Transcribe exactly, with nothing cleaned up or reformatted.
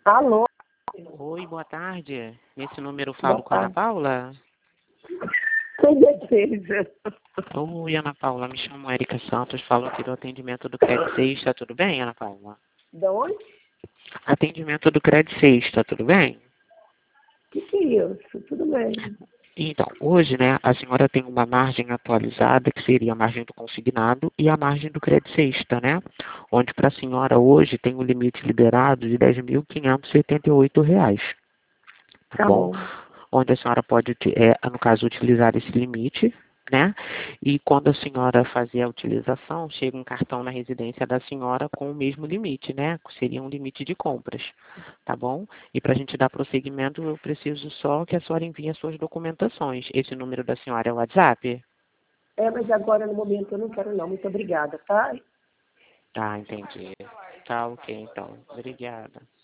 Alô? Oi, boa tarde. Nesse número eu Boa falo com a Ana tarde. Paula? Com certeza. Oi, Ana Paula, me chamo Érica Santos, falo aqui do atendimento do Credit Sexta, tudo bem, Ana Paula? De onde? Atendimento do Credit Sexta, tudo bem? O que, que é isso? Tudo bem. Então, hoje, né, a senhora tem uma margem atualizada, que seria a margem do consignado e a margem do Credit Sexta, né? Onde para a senhora hoje tem um limite liberado de dez mil quinhentos e setenta e oito reais. Tá Tá bom? bom. Onde a senhora pode, é, no caso, utilizar esse limite, né? E quando a senhora fazer a utilização, chega um cartão na residência da senhora com o mesmo limite, né? Seria um limite de compras, tá bom? E para a gente dar prosseguimento, eu preciso só que a senhora envie as suas documentações. Esse número da senhora é o WhatsApp? É, mas agora no momento eu não quero não. Muito obrigada, tá? Tá, entendi. Tá, ok, então. Obrigada.